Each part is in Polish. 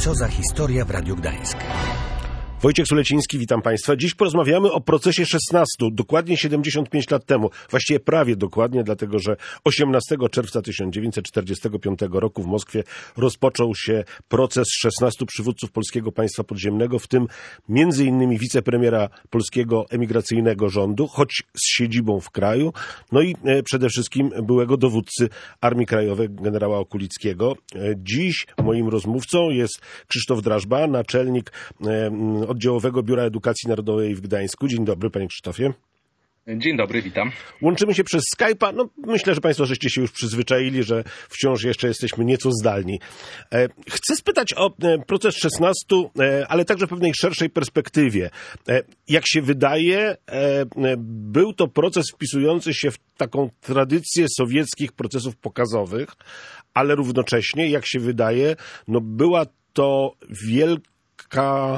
Co za historia w Radiu Gdańsk. Wojciech Suleciński, witam Państwa. Dziś porozmawiamy o procesie 16, dokładnie 75 lat temu. Właściwie prawie dokładnie, dlatego że 18 czerwca 1945 roku w Moskwie rozpoczął się proces 16 przywódców polskiego państwa podziemnego, w tym między innymi wicepremiera polskiego emigracyjnego rządu, choć z siedzibą w kraju, no i przede wszystkim byłego dowódcy Armii Krajowej generała Okulickiego. Dziś moim rozmówcą jest Krzysztof Drażba, naczelnik Oddziałowego Biura Edukacji Narodowej w Gdańsku. Dzień dobry, panie Krzysztofie. Dzień dobry, witam. Łączymy się przez Skype'a. No, myślę, że państwo żeście się już przyzwyczaili, że wciąż jeszcze jesteśmy nieco zdalni. Chcę spytać o proces 16, ale także w pewnej szerszej perspektywie. Jak się wydaje, był to proces wpisujący się w taką tradycję sowieckich procesów pokazowych, ale równocześnie, jak się wydaje, no była to wielka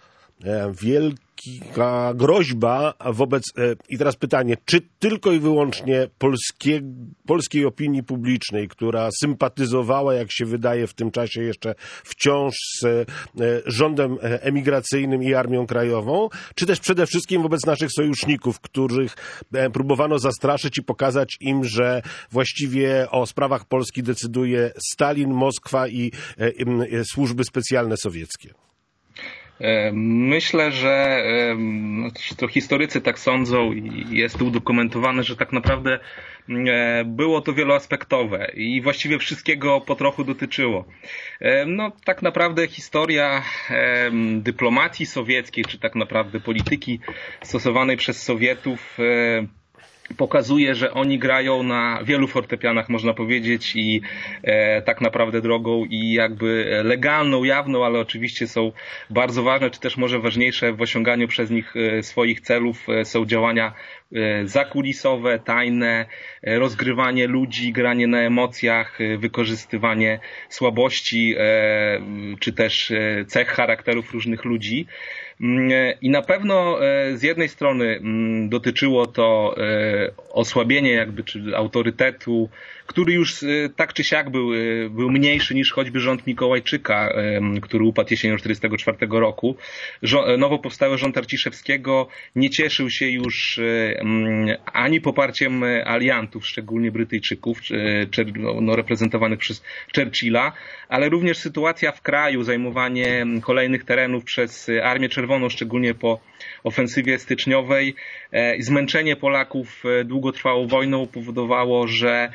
groźba wobec, i teraz pytanie, czy tylko i wyłącznie polskiej opinii publicznej, która sympatyzowała, jak się wydaje w tym czasie jeszcze wciąż z rządem emigracyjnym i Armią Krajową, czy też przede wszystkim wobec naszych sojuszników, których próbowano zastraszyć i pokazać im, że właściwie o sprawach Polski decyduje Stalin, Moskwa i służby specjalne sowieckie? Myślę, że to historycy tak sądzą i jest to udokumentowane, że tak naprawdę było to wieloaspektowe i właściwie wszystkiego po trochu dotyczyło. No tak naprawdę historia dyplomacji sowieckiej, czy tak naprawdę polityki stosowanej przez Sowietów pokazuje, że oni grają na wielu fortepianach, można powiedzieć, i tak naprawdę drogą i jakby legalną, jawną, ale oczywiście są bardzo ważne, czy też może ważniejsze w osiąganiu przez nich swoich celów są działania zakulisowe, tajne, rozgrywanie ludzi, granie na emocjach, wykorzystywanie słabości, czy też cech charakterów różnych ludzi. I na pewno z jednej strony dotyczyło to osłabienia jakby, czy autorytetu, który już tak czy siak był mniejszy niż choćby rząd Mikołajczyka, który upadł jesienią 1944 roku. Nowo powstały rząd Arciszewskiego nie cieszył się już ani poparciem aliantów, szczególnie Brytyjczyków, reprezentowanych przez Churchilla, ale również sytuacja w kraju, zajmowanie kolejnych terenów przez Armię Czerwoną, szczególnie po ofensywie styczniowej, zmęczenie Polaków długotrwałą wojną powodowało, że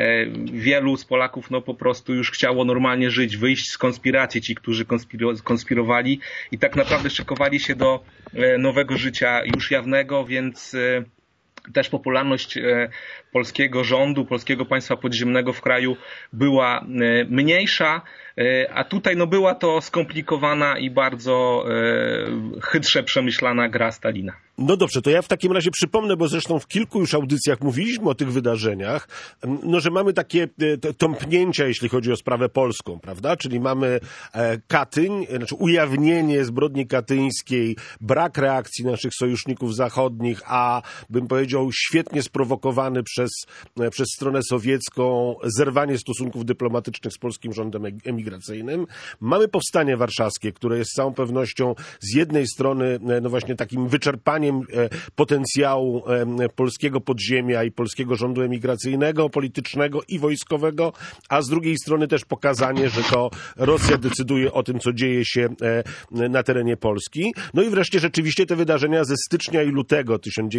wielu z Polaków po prostu już chciało normalnie żyć, wyjść z konspiracji, ci, którzy konspirowali i tak naprawdę szykowali się do nowego życia już jawnego, więc też popularność polskiego rządu, polskiego państwa podziemnego w kraju była mniejsza, a tutaj była to skomplikowana i bardzo chytrze przemyślana gra Stalina. No dobrze, to ja w takim razie przypomnę, bo zresztą w kilku już audycjach mówiliśmy o tych wydarzeniach, że mamy takie tąpnięcia, jeśli chodzi o sprawę polską, prawda? Czyli mamy Katyń, znaczy ujawnienie zbrodni katyńskiej, brak reakcji naszych sojuszników zachodnich, a bym powiedział świetnie sprowokowany przez stronę sowiecką zerwanie stosunków dyplomatycznych z polskim rządem emigracyjnym. Mamy powstanie warszawskie, które jest z całą pewnością z jednej strony właśnie takim wyczerpaniem potencjału polskiego podziemia i polskiego rządu emigracyjnego, politycznego i wojskowego, a z drugiej strony też pokazanie, że to Rosja decyduje o tym, co dzieje się na terenie Polski. No i wreszcie rzeczywiście te wydarzenia ze stycznia i lutego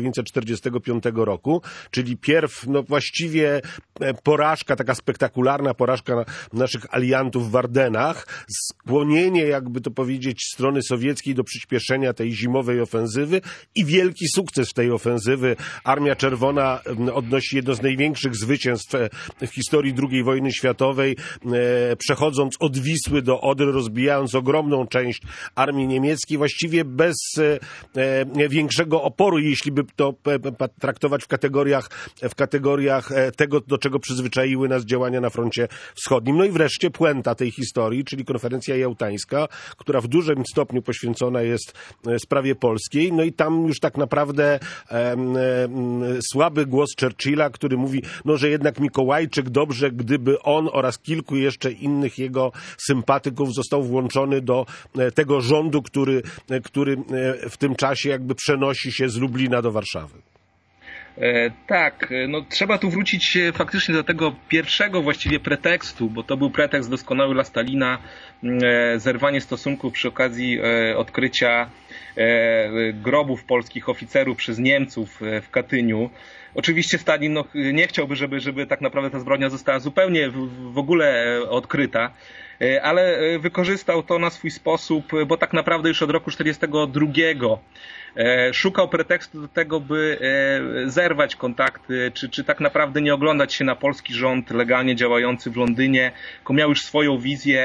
1945 roku, czyli właściwie porażka, taka spektakularna porażka naszych aliantów w Ardenach, skłonienie, jakby to powiedzieć, strony sowieckiej do przyspieszenia tej zimowej ofensywy i wielki sukces tej ofensywy. Armia Czerwona odnosi jedno z największych zwycięstw w historii II wojny światowej, przechodząc od Wisły do Odry, rozbijając ogromną część armii niemieckiej, właściwie bez większego oporu, jeśli by to traktować w kategoriach tego, do czego przyzwyczaiły nas działania na froncie wschodnim. No i wreszcie puenta tej historii, czyli konferencja jałtańska, która w dużym stopniu poświęcona jest sprawie polskiej. No i tam potem już tak naprawdę słaby głos Churchilla, który mówi, no, że jednak Mikołajczyk dobrze, gdyby on oraz kilku jeszcze innych jego sympatyków został włączony do tego rządu, który w tym czasie jakby przenosi się z Lublina do Warszawy. Tak, no trzeba tu wrócić faktycznie do tego pierwszego właściwie pretekstu, bo to był pretekst doskonały dla Stalina, zerwanie stosunków przy okazji odkrycia grobów polskich oficerów przez Niemców w Katyniu. Oczywiście Stalin nie chciałby, żeby tak naprawdę ta zbrodnia została zupełnie w ogóle odkryta, ale wykorzystał to na swój sposób, bo tak naprawdę już od roku 1942 szukał pretekstu do tego, by zerwać kontakty, czy tak naprawdę nie oglądać się na polski rząd legalnie działający w Londynie, tylko miał już swoją wizję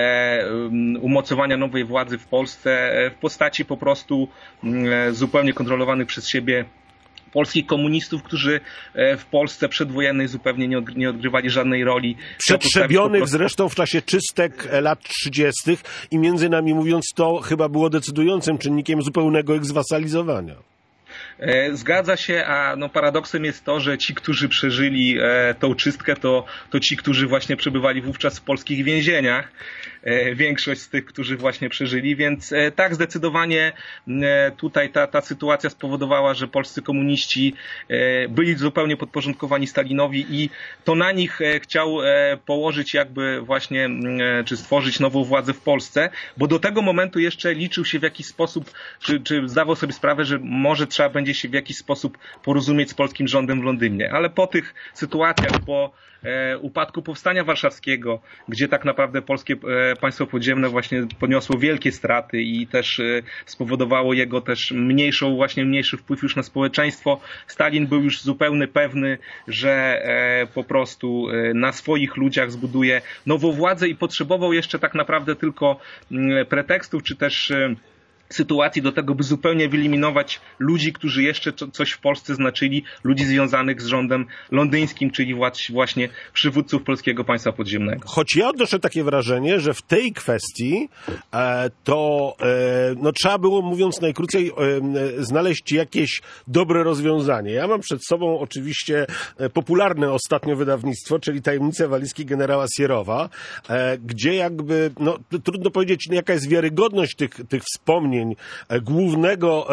umocowania nowej władzy w Polsce w postaci po prostu zupełnie kontrolowanych przez siebie polskich komunistów, którzy w Polsce przedwojennej zupełnie nie odgrywali żadnej roli. Przetrzebionych zresztą w czasie czystek lat 30. i między nami mówiąc to chyba było decydującym czynnikiem zupełnego egzwasalizowania. Zgadza się, a no paradoksem jest to, że ci, którzy przeżyli tą czystkę, to ci, którzy właśnie przebywali wówczas w polskich więzieniach. Większość z tych, którzy właśnie przeżyli, więc tak zdecydowanie tutaj ta sytuacja spowodowała, że polscy komuniści byli zupełnie podporządkowani Stalinowi i to na nich chciał położyć jakby właśnie, czy stworzyć nową władzę w Polsce, bo do tego momentu jeszcze liczył się w jakiś sposób, czy zdawał sobie sprawę, że może trzeba będzie się w jakiś sposób porozumieć z polskim rządem w Londynie, ale po tych sytuacjach, po upadku Powstania Warszawskiego, gdzie tak naprawdę polskie państwo podziemne właśnie poniosło wielkie straty i też spowodowało jego też mniejszy wpływ już na społeczeństwo. Stalin był już zupełnie pewny, że po prostu na swoich ludziach zbuduje nową władzę i potrzebował jeszcze tak naprawdę tylko pretekstów, czy też sytuacji do tego, by zupełnie wyeliminować ludzi, którzy jeszcze coś w Polsce znaczyli, ludzi związanych z rządem londyńskim, czyli właśnie przywódców polskiego państwa podziemnego. Choć ja odnoszę takie wrażenie, że w tej kwestii no, trzeba było, mówiąc najkrócej, znaleźć jakieś dobre rozwiązanie. Ja mam przed sobą oczywiście popularne ostatnio wydawnictwo, czyli Tajemnice walizki generała Sierowa, gdzie jakby, no trudno powiedzieć, jaka jest wiarygodność tych wspomnień głównego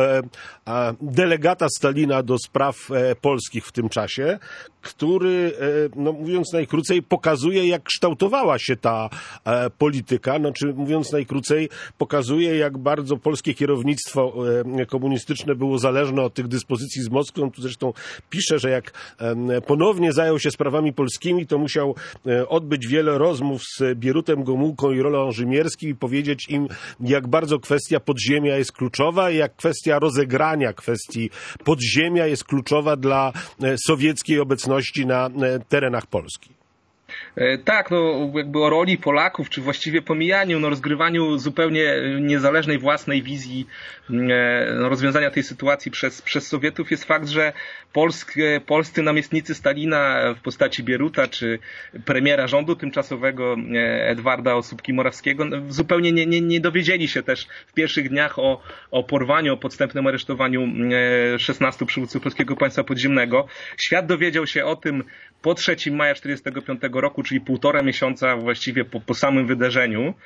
delegata Stalina do spraw polskich w tym czasie, który, no mówiąc najkrócej, pokazuje, jak kształtowała się ta polityka, znaczy mówiąc najkrócej, pokazuje, jak bardzo polskie kierownictwo komunistyczne było zależne od tych dyspozycji z Moskwą. Tu zresztą pisze, że jak ponownie zajął się sprawami polskimi, to musiał odbyć wiele rozmów z Bierutem Gomułką i Rolą Rzymierskim i powiedzieć im, jak bardzo kwestia podziemia jest kluczowa i jak kwestia rozegrania kwestii podziemia jest kluczowa dla sowieckiej obecności na terenach Polski. Tak, no jakby o roli Polaków, czy właściwie pomijaniu, no rozgrywaniu zupełnie niezależnej własnej wizji rozwiązania tej sytuacji przez Sowietów jest fakt, że polscy namiestnicy Stalina w postaci Bieruta, czy premiera rządu tymczasowego Edwarda Osóbki-Morawskiego zupełnie nie dowiedzieli się też w pierwszych dniach o porwaniu, o podstępnym aresztowaniu 16 przywódców polskiego państwa podziemnego. Świat dowiedział się o tym po 3 maja 1945 roku, czyli 1,5 miesiąca właściwie po samym wydarzeniu,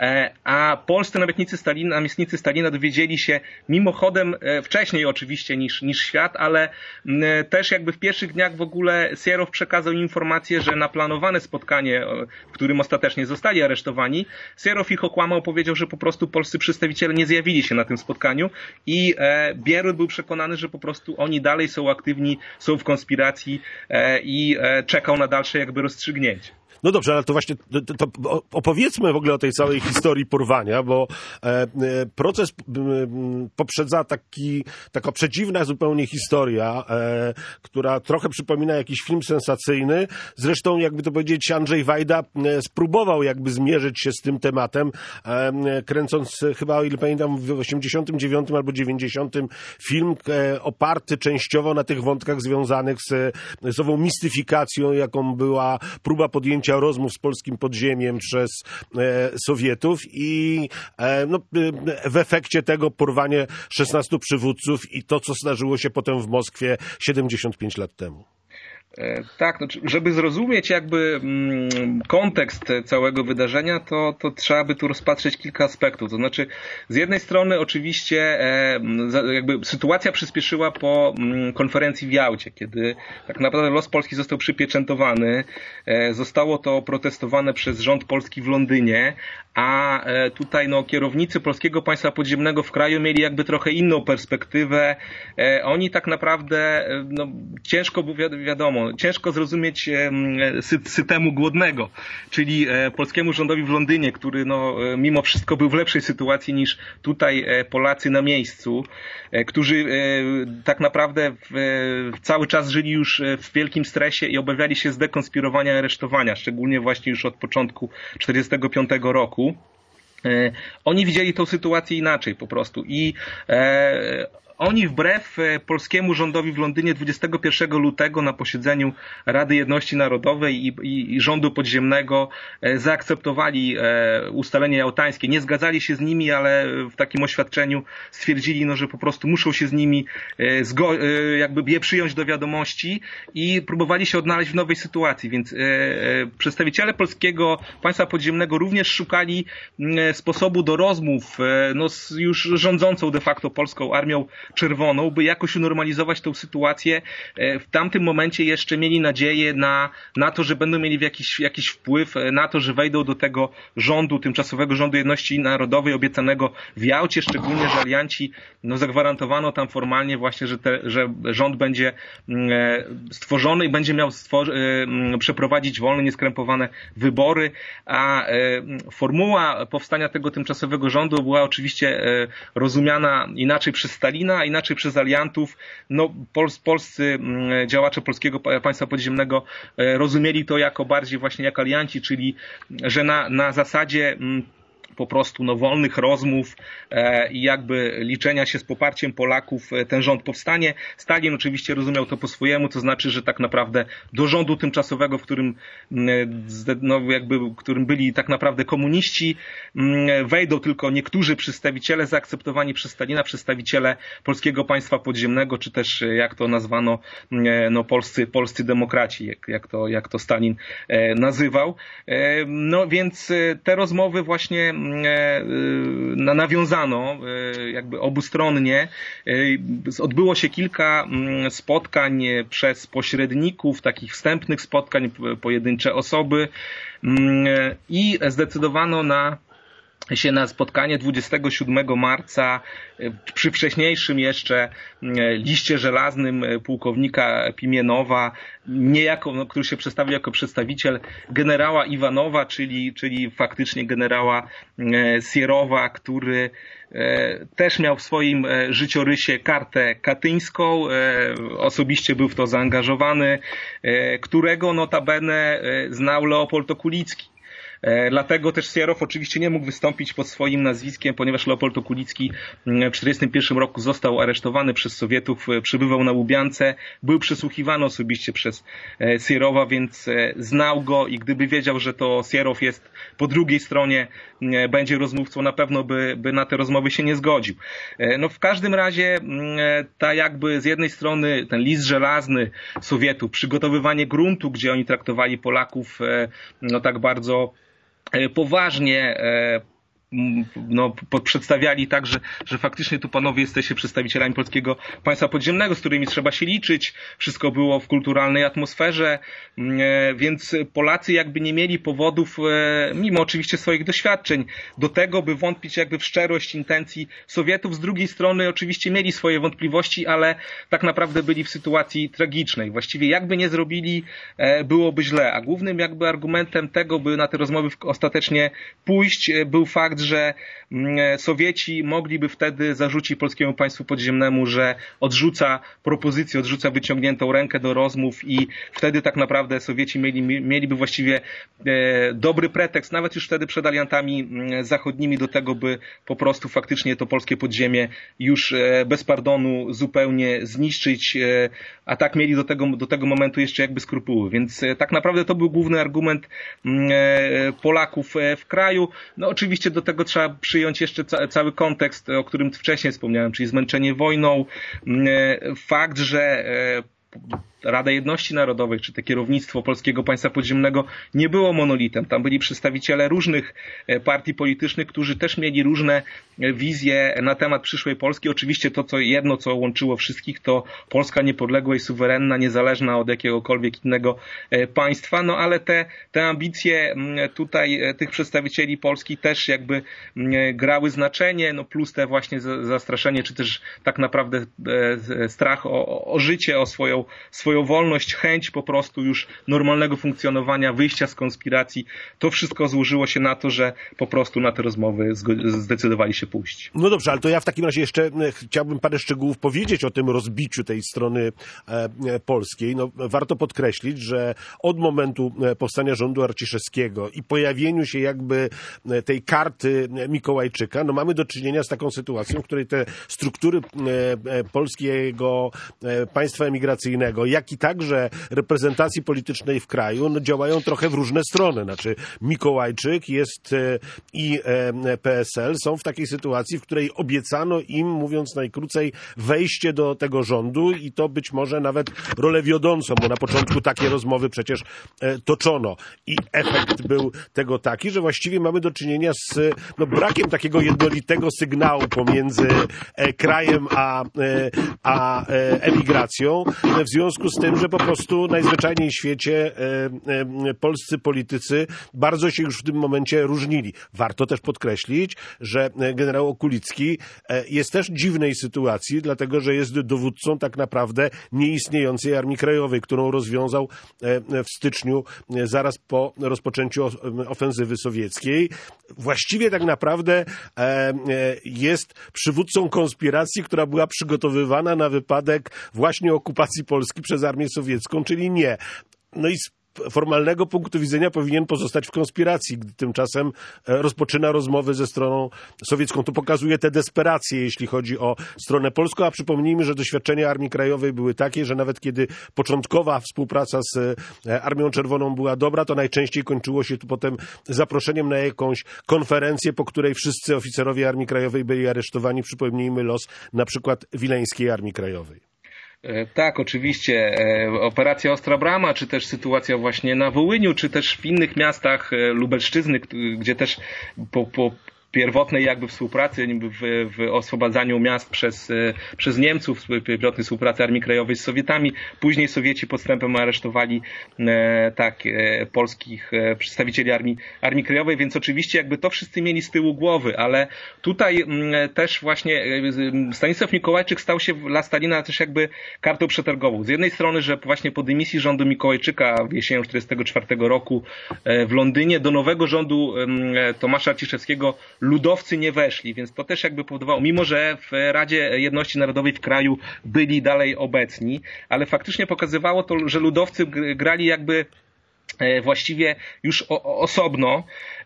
a polscy namiestnicy Stalina dowiedzieli się mimochodem wcześniej oczywiście niż świat, ale też jakby w pierwszych dniach w ogóle Sierow przekazał informację, że na planowane spotkanie, w którym ostatecznie zostali aresztowani, Sierow ich okłamał, powiedział, że po prostu polscy przedstawiciele nie zjawili się na tym spotkaniu i Bierut był przekonany, że po prostu oni dalej są aktywni, są w konspiracji i czekał na dalsze jakby rozstrzygnięcie. No dobrze, ale to właśnie to opowiedzmy w ogóle o tej całej historii porwania, bo proces poprzedza taka przedziwna zupełnie historia, która trochę przypomina jakiś film sensacyjny. Zresztą, jakby to powiedzieć, Andrzej Wajda spróbował jakby zmierzyć się z tym tematem, kręcąc chyba, o ile pamiętam, w 89 albo 90 film oparty częściowo na tych wątkach związanych z ową mistyfikacją, jaką była próba podjęcia podjęcia rozmów z polskim podziemiem przez Sowietów i w efekcie tego porwanie 16 przywódców i to, co zdarzyło się potem w Moskwie 75 lat temu. Tak, żeby zrozumieć jakby kontekst całego wydarzenia, to trzeba by tu rozpatrzeć kilka aspektów. To znaczy, z jednej strony oczywiście jakby sytuacja przyspieszyła po konferencji w Jałcie, kiedy tak naprawdę los Polski został przypieczętowany. Zostało to protestowane przez rząd polski w Londynie, a tutaj kierownicy Polskiego Państwa Podziemnego w kraju mieli jakby trochę inną perspektywę. Oni tak naprawdę, ciężko, wiadomo, ciężko zrozumieć systemu głodnego, czyli polskiemu rządowi w Londynie, który mimo wszystko był w lepszej sytuacji niż tutaj Polacy na miejscu, którzy tak naprawdę cały czas żyli już w wielkim stresie i obawiali się zdekonspirowania i aresztowania, szczególnie właśnie już od początku 1945 roku. Oni widzieli tą sytuację inaczej po prostu i oni wbrew polskiemu rządowi w Londynie 21 lutego na posiedzeniu Rady Jedności Narodowej i rządu podziemnego zaakceptowali ustalenia jałtańskie. Nie zgadzali się z nimi, ale w takim oświadczeniu stwierdzili, że po prostu muszą się z nimi jakby je przyjąć do wiadomości i próbowali się odnaleźć w nowej sytuacji. Więc przedstawiciele Polskiego Państwa Podziemnego również szukali sposobu do rozmów z już rządzącą de facto polską Armią Czerwoną, by jakoś unormalizować tę sytuację. W tamtym momencie jeszcze mieli nadzieję na to, że będą mieli jakiś wpływ, na to, że wejdą do tego rządu, tymczasowego rządu jedności narodowej obiecanego w Jałcie, szczególnie, że alianci zagwarantowano tam formalnie właśnie, że rząd będzie stworzony i będzie miał przeprowadzić wolne, nieskrępowane wybory, a formuła powstania tego tymczasowego rządu była oczywiście rozumiana inaczej przez Stalina, inaczej przez aliantów. Polscy działacze Polskiego Państwa Podziemnego rozumieli to jako bardziej właśnie jak alianci, czyli że na zasadzie po prostu wolnych rozmów i jakby liczenia się z poparciem Polaków ten rząd powstanie. Stalin oczywiście rozumiał to po swojemu, to znaczy, że tak naprawdę do rządu tymczasowego, w którym byli tak naprawdę komuniści, wejdą tylko niektórzy przedstawiciele zaakceptowani przez Stalina, przedstawiciele Polskiego Państwa Podziemnego, czy też jak to nazwano, polscy demokraci, jak to Stalin nazywał. Więc te rozmowy właśnie nawiązano jakby obustronnie. Odbyło się kilka spotkań przez pośredników, takich wstępnych spotkań, pojedyncze osoby i zdecydowano na spotkanie 27 marca przy wcześniejszym jeszcze liście żelaznym pułkownika Pimienowa, który się przedstawił jako przedstawiciel generała Iwanowa, czyli faktycznie generała Sierowa, który też miał w swoim życiorysie kartę katyńską, osobiście był w to zaangażowany, którego notabene znał Leopold Okulicki. Dlatego też Sierow oczywiście nie mógł wystąpić pod swoim nazwiskiem, ponieważ Leopold Okulicki w 1941 roku został aresztowany przez Sowietów, przybywał na Łubiance, był przesłuchiwany osobiście przez Sierowa, więc znał go i gdyby wiedział, że to Sierow jest po drugiej stronie, będzie rozmówcą, na pewno by na te rozmowy się nie zgodził. W każdym razie jakby z jednej strony ten list żelazny Sowietów, przygotowywanie gruntu, gdzie oni traktowali Polaków tak bardzo poważnie, przedstawiali tak, że faktycznie tu panowie jesteście przedstawicielami Polskiego Państwa Podziemnego, z którymi trzeba się liczyć. Wszystko było w kulturalnej atmosferze, więc Polacy jakby nie mieli powodów, mimo oczywiście swoich doświadczeń, do tego, by wątpić jakby w szczerość intencji Sowietów. Z drugiej strony oczywiście mieli swoje wątpliwości, ale tak naprawdę byli w sytuacji tragicznej. Właściwie jakby nie zrobili, byłoby źle. A głównym jakby argumentem tego, by na te rozmowy ostatecznie pójść, był fakt, że Sowieci mogliby wtedy zarzucić polskiemu państwu podziemnemu, że odrzuca propozycję, odrzuca wyciągniętą rękę do rozmów i wtedy tak naprawdę Sowieci mieliby właściwie dobry pretekst, nawet już wtedy przed aliantami zachodnimi do tego, by po prostu faktycznie to polskie podziemie już bez pardonu zupełnie zniszczyć, a tak mieli do tego momentu jeszcze jakby skrupuły. Więc tak naprawdę to był główny argument Polaków w kraju. No oczywiście do tego trzeba przyjąć jeszcze cały kontekst, o którym wcześniej wspomniałem, czyli zmęczenie wojną, fakt, że Rada Jedności Narodowej, czy te kierownictwo Polskiego Państwa Podziemnego nie było monolitem. Tam byli przedstawiciele różnych partii politycznych, którzy też mieli różne wizje na temat przyszłej Polski. Oczywiście to, co łączyło wszystkich, to Polska niepodległa i suwerenna, niezależna od jakiegokolwiek innego państwa. No ale te ambicje tutaj tych przedstawicieli Polski też jakby grały znaczenie, no plus te właśnie zastraszenie, czy też tak naprawdę strach o życie, o swoją wolność, chęć po prostu już normalnego funkcjonowania, wyjścia z konspiracji. To wszystko złożyło się na to, że po prostu na te rozmowy zdecydowali się pójść. No dobrze, ale to ja w takim razie jeszcze chciałbym parę szczegółów powiedzieć o tym rozbiciu tej strony polskiej. No, warto podkreślić, że od momentu powstania rządu Arciszewskiego i pojawieniu się jakby tej karty Mikołajczyka, no mamy do czynienia z taką sytuacją, w której te struktury polskiego państwa emigracyjnego, jak i także reprezentacji politycznej w kraju, no działają trochę w różne strony. Znaczy Mikołajczyk i PSL są w takiej sytuacji, w której obiecano im, mówiąc najkrócej, wejście do tego rządu i to być może nawet rolę wiodącą, bo na początku takie rozmowy przecież toczono. I efekt był tego taki, że właściwie mamy do czynienia z brakiem takiego jednolitego sygnału pomiędzy krajem a emigracją, w związku z tym, że po prostu najzwyczajniej w świecie polscy politycy bardzo się już w tym momencie różnili. Warto też podkreślić, że generał Okulicki jest też w dziwnej sytuacji, dlatego że jest dowódcą tak naprawdę nieistniejącej Armii Krajowej, którą rozwiązał w styczniu zaraz po rozpoczęciu ofensywy sowieckiej. Właściwie tak naprawdę jest przywódcą konspiracji, która była przygotowywana na wypadek właśnie okupacji Polski przez Armię Sowiecką, czyli nie. No i z formalnego punktu widzenia powinien pozostać w konspiracji, gdy tymczasem rozpoczyna rozmowy ze stroną sowiecką. To pokazuje tę desperację, jeśli chodzi o stronę polską, a przypomnijmy, że doświadczenia Armii Krajowej były takie, że nawet kiedy początkowa współpraca z Armią Czerwoną była dobra, to najczęściej kończyło się tu potem zaproszeniem na jakąś konferencję, po której wszyscy oficerowie Armii Krajowej byli aresztowani. Przypomnijmy los na przykład Wileńskiej Armii Krajowej. Tak, oczywiście. Operacja Ostra Brama, czy też sytuacja właśnie na Wołyniu, czy też w innych miastach Lubelszczyzny, gdzie też po pierwotnej jakby współpracy w oswobadzaniu miast przez Niemców, pierwotnej współpracy Armii Krajowej z Sowietami. Później Sowieci podstępem aresztowali polskich przedstawicieli Armii Krajowej, więc oczywiście jakby to wszyscy mieli z tyłu głowy, ale tutaj też właśnie Stanisław Mikołajczyk stał się dla Stalina też jakby kartą przetargową. Z jednej strony, że właśnie po dymisji rządu Mikołajczyka jesienią 1944 roku w Londynie do nowego rządu Tomasza Arciszewskiego ludowcy nie weszli, więc to też jakby powodowało, mimo że w Radzie Jedności Narodowej w kraju byli dalej obecni, ale faktycznie pokazywało to, że ludowcy grali jakby właściwie już osobno.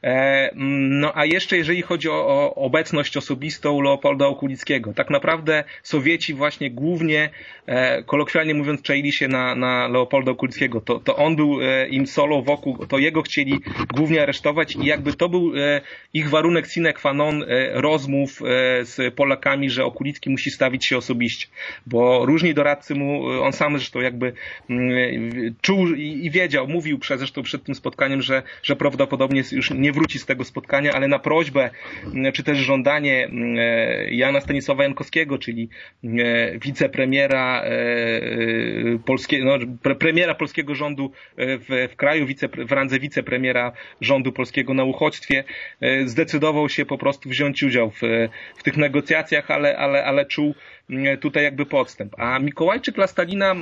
No a jeszcze jeżeli chodzi o obecność osobistą Leopolda Okulickiego, tak naprawdę Sowieci właśnie głównie, kolokwialnie mówiąc, czaili się na Leopolda Okulickiego. To on był im solo wokół, to jego chcieli głównie aresztować i jakby to był ich warunek sine qua non rozmów z Polakami, że Okulicki musi stawić się osobiście, bo różni doradcy mu, on sam zresztą jakby czuł i wiedział, mówił zresztą przed tym spotkaniem, że prawdopodobnie już nie wróci z tego spotkania, ale na prośbę, czy też żądanie Jana Stanisława Jankowskiego, czyli wicepremiera polskiego, premiera polskiego rządu w kraju, w randze wicepremiera rządu polskiego na uchodźstwie, zdecydował się po prostu wziąć udział w tych negocjacjach, ale czuł tutaj jakby podstęp. A Mikołajczyk dla Stalina,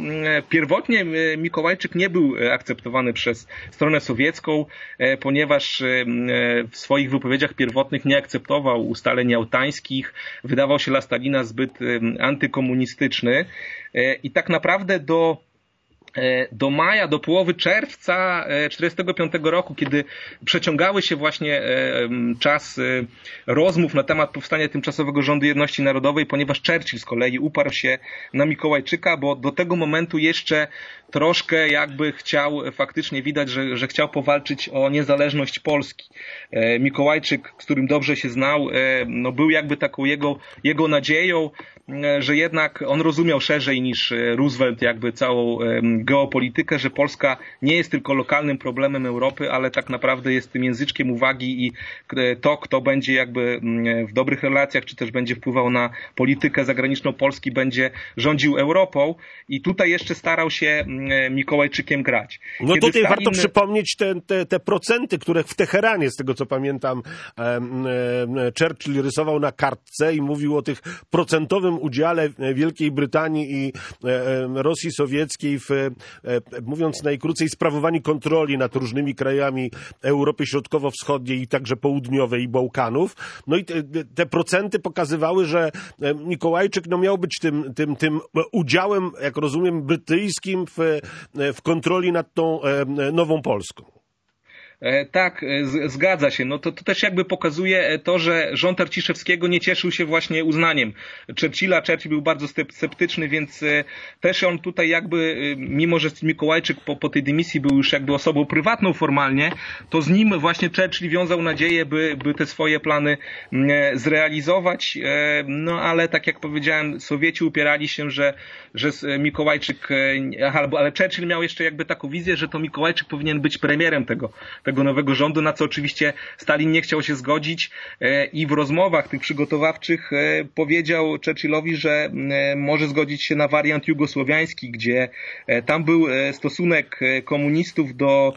pierwotnie Mikołajczyk nie był akceptowany przez stronę sowiecką, ponieważ w swoich wypowiedziach pierwotnych nie akceptował ustaleń jałtańskich, wydawał się dla Stalina zbyt antykomunistyczny i tak naprawdę do maja, do połowy czerwca 1945 roku, kiedy przeciągały się właśnie czas rozmów na temat powstania tymczasowego rządu jedności narodowej, ponieważ Churchill z kolei uparł się na Mikołajczyka, bo do tego momentu jeszcze troszkę jakby chciał, faktycznie widać, że chciał powalczyć o niezależność Polski. Mikołajczyk, z którym dobrze się znał, no był jakby taką jego nadzieją, że jednak on rozumiał szerzej niż Roosevelt jakby całą geopolitykę, że Polska nie jest tylko lokalnym problemem Europy, ale tak naprawdę jest tym języczkiem uwagi i to, kto będzie jakby w dobrych relacjach, czy też będzie wpływał na politykę zagraniczną Polski, będzie rządził Europą i tutaj jeszcze starał się Mikołajczykiem grać. No Kiedy tutaj warto przypomnieć te procenty, które w Teheranie, z tego co pamiętam, Churchill rysował na kartce i mówił o tych procentowym udziale Wielkiej Brytanii i Rosji Sowieckiej w, mówiąc najkrócej, sprawowaniu kontroli nad różnymi krajami Europy Środkowo-Wschodniej i także Południowej i Bałkanów. No i te procenty pokazywały, że Mikołajczyk miał być tym udziałem, jak rozumiem, brytyjskim w kontroli nad tą nową Polską. Tak, zgadza się. No to też jakby pokazuje to, że rząd Arciszewskiego nie cieszył się właśnie uznaniem Churchilla. Churchill był bardzo sceptyczny, więc też on tutaj jakby, mimo że Mikołajczyk po tej dymisji był już jakby osobą prywatną formalnie, to z nim właśnie Churchill wiązał nadzieję, by te swoje plany zrealizować. No ale tak jak powiedziałem, Sowieci upierali się, że Mikołajczyk, ale Churchill miał jeszcze jakby taką wizję, że to Mikołajczyk powinien być premierem tego nowego rządu, na co oczywiście Stalin nie chciał się zgodzić i w rozmowach tych przygotowawczych powiedział Churchillowi, że może zgodzić się na wariant jugosłowiański, gdzie tam był stosunek komunistów do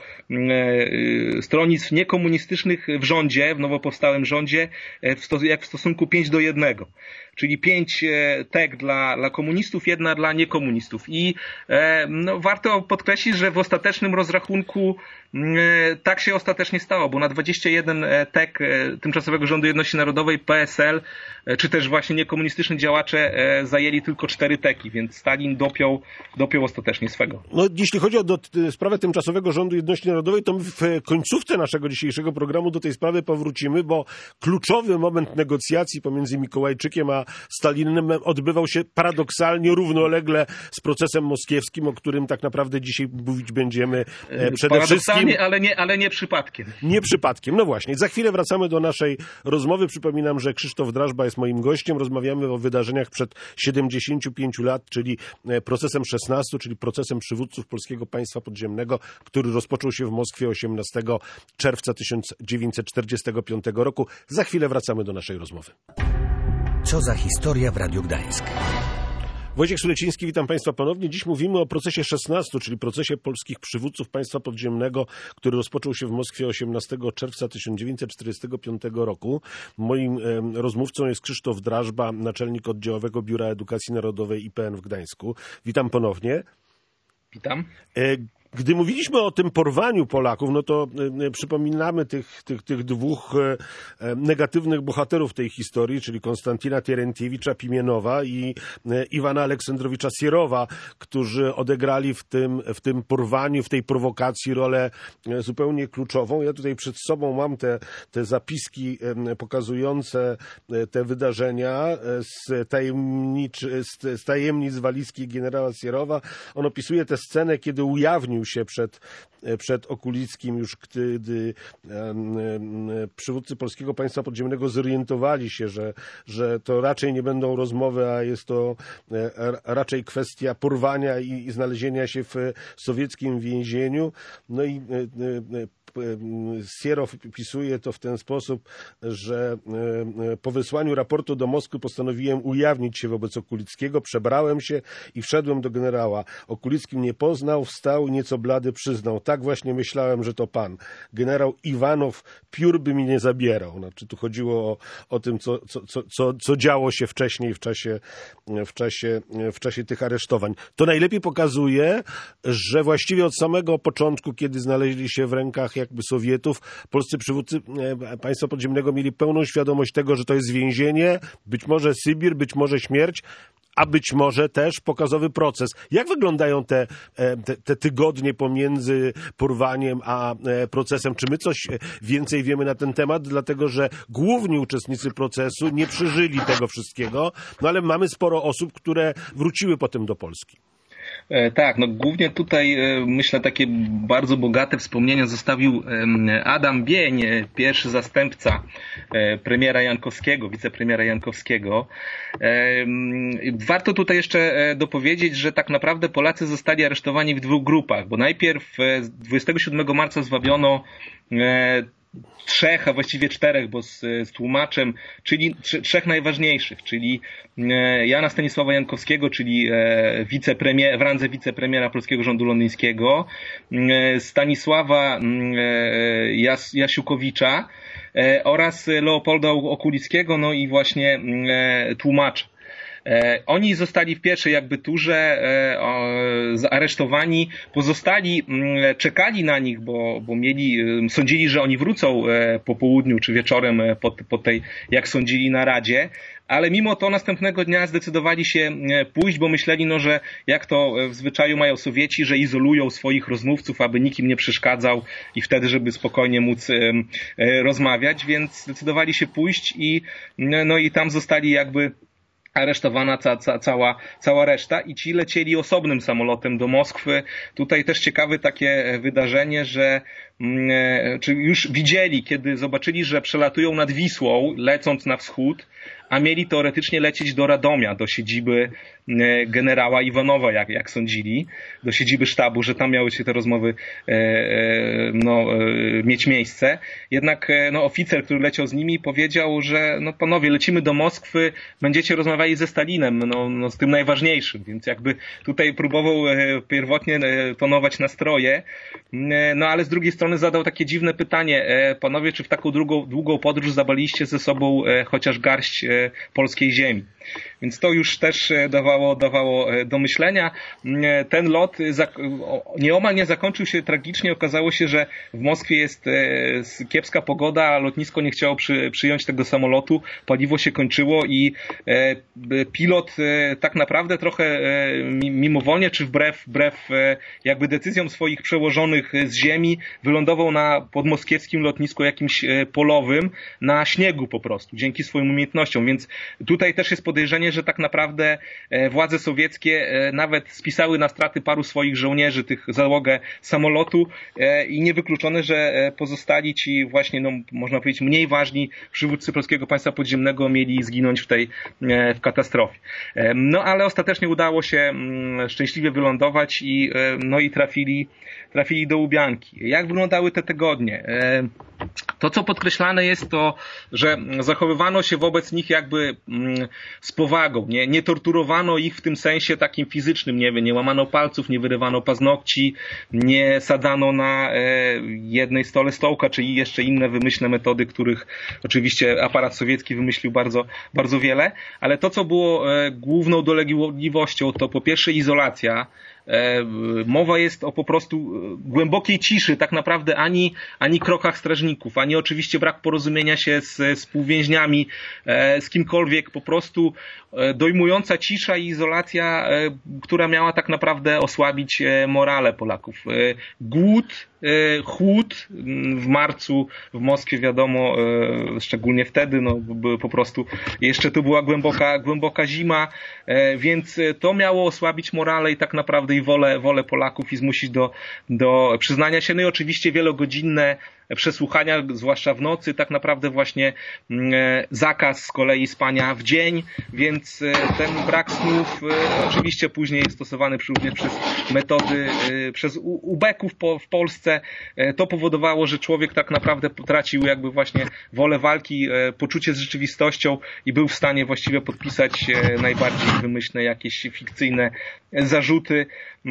stronnictw niekomunistycznych w rządzie, w nowo powstałym rządzie, jak w stosunku 5:1. Czyli 5 tek dla komunistów, 1 dla niekomunistów. I no, warto podkreślić, że w ostatecznym rozrachunku tak się ostatecznie stało, bo na 21 tek tymczasowego rządu jedności narodowej PSL, czy też właśnie niekomunistyczni działacze zajęli tylko 4 teki, więc Stalin dopiął ostatecznie swego. No, jeśli chodzi o sprawę tymczasowego rządu jedności narodowej, to my w końcówce naszego dzisiejszego programu do tej sprawy powrócimy, bo kluczowy moment negocjacji pomiędzy Mikołajczykiem a Stalinem odbywał się paradoksalnie równolegle z procesem moskiewskim, o którym tak naprawdę dzisiaj mówić będziemy przede wszystkim. Ale nie przypadkiem. Nie przypadkiem, no właśnie. Za chwilę wracamy do naszej rozmowy. Przypominam, że Krzysztof Drażba jest moim gościem. Rozmawiamy o wydarzeniach przed 75 lat, czyli procesem 16, czyli procesem przywódców Polskiego Państwa Podziemnego, który rozpoczął się w Moskwie 18 czerwca 1945 roku. Za chwilę wracamy do naszej rozmowy. Co za historia w Radiu Gdańsk. Wojciech Suleciński, witam Państwa ponownie. Dziś mówimy o procesie 16, czyli procesie polskich przywódców państwa podziemnego, który rozpoczął się w Moskwie 18 czerwca 1945 roku. Moim rozmówcą jest Krzysztof Drażba, naczelnik Oddziałowego Biura Edukacji Narodowej IPN w Gdańsku. Witam ponownie. Witam. Gdy mówiliśmy o tym porwaniu Polaków, no to przypominamy tych dwóch negatywnych bohaterów tej historii, czyli Konstantina Terentiewicza Pimienowa i Iwana Aleksandrowicza Sierowa, którzy odegrali w tym porwaniu, w tej prowokacji rolę zupełnie kluczową. Ja tutaj przed sobą mam te zapiski pokazujące te wydarzenia z tajemnic walizki generała Sierowa. On opisuje tę scenę, kiedy ujawnił się przed Okulickim, już gdy przywódcy Polskiego Państwa Podziemnego zorientowali się, że to raczej nie będą rozmowy, a jest to raczej kwestia porwania i znalezienia się w sowieckim więzieniu. No i Sierow pisuje to w ten sposób, że po wysłaniu raportu do Moskwy postanowiłem ujawnić się wobec Okulickiego, przebrałem się i wszedłem do generała. Okulicki mnie poznał, wstał i nieco blady przyznał, tak właśnie myślałem, że to pan. Generał Iwanow piór by mi nie zabierał. Znaczy, tu chodziło o tym, co działo się wcześniej w czasie tych aresztowań. To najlepiej pokazuje, że właściwie od samego początku, kiedy znaleźli się w rękach jakby Sowietów, polscy przywódcy państwa podziemnego mieli pełną świadomość tego, że to jest więzienie, być może Sybir, być może śmierć, a być może też pokazowy proces. Jak wyglądają te tygodnie pomiędzy porwaniem a procesem? Czy my coś więcej wiemy na ten temat? Dlatego, że główni uczestnicy procesu nie przeżyli tego wszystkiego, no ale mamy sporo osób, które wróciły potem do Polski. Tak, no głównie tutaj myślę takie bardzo bogate wspomnienia zostawił Adam Bień, pierwszy zastępca premiera Jankowskiego, wicepremiera Jankowskiego. Warto tutaj jeszcze dopowiedzieć, że tak naprawdę Polacy zostali aresztowani w dwóch grupach, bo najpierw 27 marca zwabiono trzech, a właściwie czterech, bo z tłumaczem, czyli trzech najważniejszych, czyli Jana Stanisława Jankowskiego, czyli w randze wicepremiera polskiego rządu londyńskiego, Stanisława Jasiukowicza oraz Leopolda Okulickiego, no i właśnie tłumacza. Oni zostali w pierwszej jakby turze zaaresztowani, pozostali czekali na nich, bo sądzili, że oni wrócą po południu czy wieczorem po tej, jak sądzili, naradzie. Ale mimo to następnego dnia zdecydowali się pójść, bo myśleli, no, że jak to w zwyczaju mają Sowieci, że izolują swoich rozmówców, aby nikim nie przeszkadzał i wtedy, żeby spokojnie móc rozmawiać, więc zdecydowali się pójść i tam zostali jakby aresztowana cała reszta i ci lecieli osobnym samolotem do Moskwy. Tutaj też ciekawe takie wydarzenie, że czy już widzieli, kiedy zobaczyli, że przelatują nad Wisłą, lecąc na wschód, a mieli teoretycznie lecieć do Radomia, do siedziby generała Iwanowa, jak sądzili, do siedziby sztabu, że tam miały się te rozmowy mieć miejsce. Jednak oficer, który leciał z nimi, powiedział, że panowie, lecimy do Moskwy, będziecie rozmawiali ze Stalinem, z tym najważniejszym, więc jakby tutaj próbował pierwotnie tonować nastroje, ale z drugiej strony zadał takie dziwne pytanie, panowie, czy w taką długą podróż zabraliście ze sobą chociaż garść polskiej ziemi? Więc to już też dawało do myślenia. Ten lot nieomal nie zakończył się tragicznie. Okazało się, że w Moskwie jest kiepska pogoda, a lotnisko nie chciało przyjąć tego samolotu. Paliwo się kończyło i pilot tak naprawdę trochę mimowolnie, czy wbrew jakby decyzjom swoich przełożonych z ziemi, wylądował na podmoskiewskim lotnisku jakimś polowym na śniegu po prostu, dzięki swoim umiejętnościom. Więc tutaj też jest podejrzenie, że tak naprawdę władze sowieckie nawet spisały na straty paru swoich żołnierzy, tych załogę samolotu i niewykluczone, że pozostali ci właśnie, można powiedzieć, mniej ważni przywódcy polskiego państwa podziemnego mieli zginąć w katastrofie. Ale ostatecznie udało się szczęśliwie wylądować i trafili do Łubianki. Jak wyglądały te tygodnie? To, co podkreślane jest, to, że zachowywano się wobec nich jakby z powagą. Nie torturowano ich w tym sensie takim fizycznym, nie łamano palców, nie wyrywano paznokci, nie sadzano na jednej stole stołka, czy jeszcze inne wymyślne metody, których oczywiście aparat sowiecki wymyślił bardzo, bardzo wiele. Ale to, co było główną dolegliwością, to po pierwsze izolacja. Mowa jest o po prostu głębokiej ciszy, tak naprawdę ani krokach strażników, ani oczywiście brak porozumienia się z współwięźniami, z kimkolwiek, po prostu dojmująca cisza i izolacja, która miała tak naprawdę osłabić morale Polaków. Głód, chłód w marcu w Moskwie, wiadomo, szczególnie wtedy, po prostu jeszcze to była głęboka zima, więc to miało osłabić morale i tak naprawdę i wolę Polaków i zmusić do przyznania się. No i oczywiście wielogodzinne przesłuchania, zwłaszcza w nocy, tak naprawdę właśnie zakaz z kolei spania w dzień, więc ten brak snów oczywiście później jest stosowany również przez metody, przez ubeków w Polsce. To powodowało, że człowiek tak naprawdę tracił jakby właśnie wolę walki, poczucie z rzeczywistością i był w stanie właściwie podpisać najbardziej wymyślne, jakieś fikcyjne zarzuty,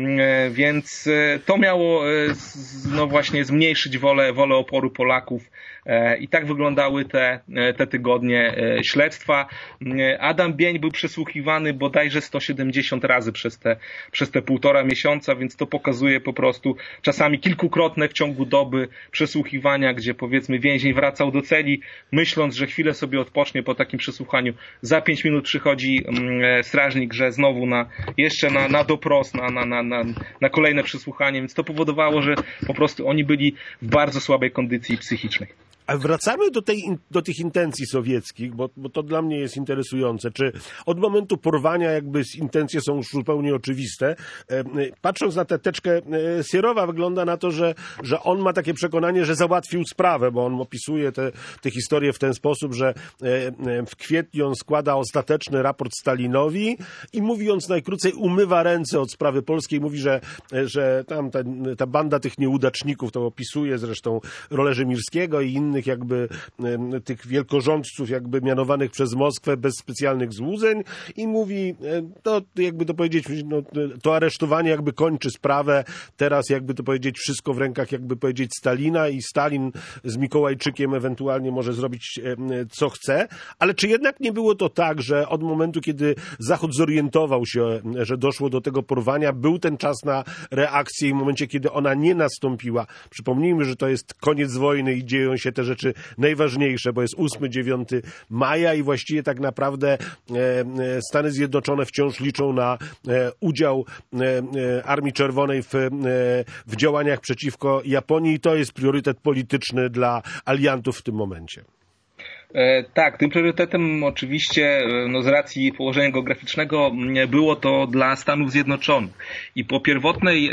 więc to miało no właśnie zmniejszyć wolę oporu Polaków. I tak wyglądały te tygodnie śledztwa. Adam Bień był przesłuchiwany bodajże 170 razy przez te 1,5 miesiąca, więc to pokazuje po prostu czasami kilkukrotne w ciągu doby przesłuchiwania, gdzie powiedzmy więzień wracał do celi, myśląc, że chwilę sobie odpocznie po takim przesłuchaniu. Za 5 minut przychodzi strażnik, że znowu jeszcze na dopros, na kolejne przesłuchanie, więc to powodowało, że po prostu oni byli w bardzo słabej kondycji psychicznej. A wracamy do tych intencji sowieckich, bo to dla mnie jest interesujące. Czy od momentu porwania jakby intencje są już zupełnie oczywiste? Patrząc na tę teczkę Sierowa, wygląda na to, że on ma takie przekonanie, że załatwił sprawę, bo on opisuje tę historię w ten sposób, że w kwietniu on składa ostateczny raport Stalinowi i mówiąc najkrócej umywa ręce od sprawy polskiej, mówi, że tam ta banda tych nieudaczników, to opisuje zresztą rolę Rzymirskiego i innych jakby tych wielkorządców jakby mianowanych przez Moskwę bez specjalnych złudzeń i mówi, to jakby to powiedzieć, no, to aresztowanie jakby kończy sprawę, teraz jakby to powiedzieć wszystko w rękach jakby powiedzieć Stalina i Stalin z Mikołajczykiem ewentualnie może zrobić co chce, ale czy jednak nie było to tak, że od momentu, kiedy Zachód zorientował się, że doszło do tego porwania, był ten czas na reakcję i w momencie, kiedy ona nie nastąpiła, przypomnijmy, że to jest koniec wojny i dzieją się te rzeczy najważniejsze, bo jest 8-9 maja i właściwie tak naprawdę Stany Zjednoczone wciąż liczą na udział Armii Czerwonej w działaniach przeciwko Japonii i to jest priorytet polityczny dla aliantów w tym momencie. Tak, tym priorytetem oczywiście no z racji położenia geograficznego było to dla Stanów Zjednoczonych. I po pierwotnej